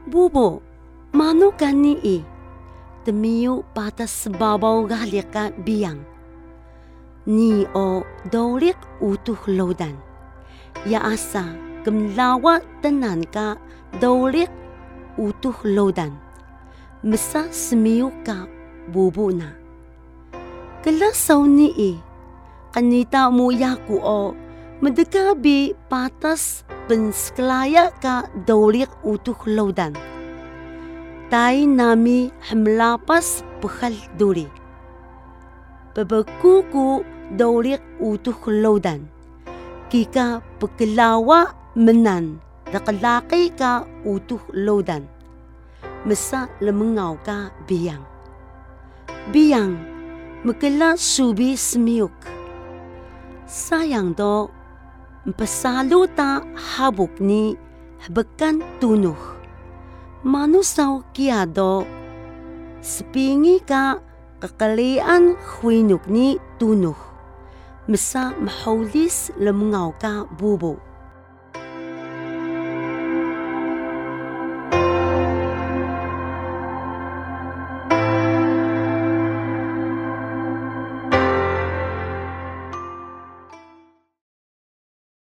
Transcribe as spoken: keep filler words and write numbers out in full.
Bubo, mano kani i? Temiyo patas babaw galik ka biyang. Ni o daulik utuh laudan. Yaasa gemlawa tenan ka daulik utuh laudan. Mesa semiyo ka bubo na. Kalasaw ni i. Kanita mo yaku o madagabi patas pensklaya ka daulik utuh laudan. Tay nami hamlapas pekal duri. Babakuku daulik utuh laudan. Kika pekelawa menan nakalaki ka utuh laudan. Mesa lemengaw ka biyang. Biyang, magkala subi semiyok. Sayang do, mpasalo ta habok ni habakan tunuh. Manusaw kia do, sepingi ka kakalian huinuk ni tunuh. Mesa mahaulis lemengaw ka bubo.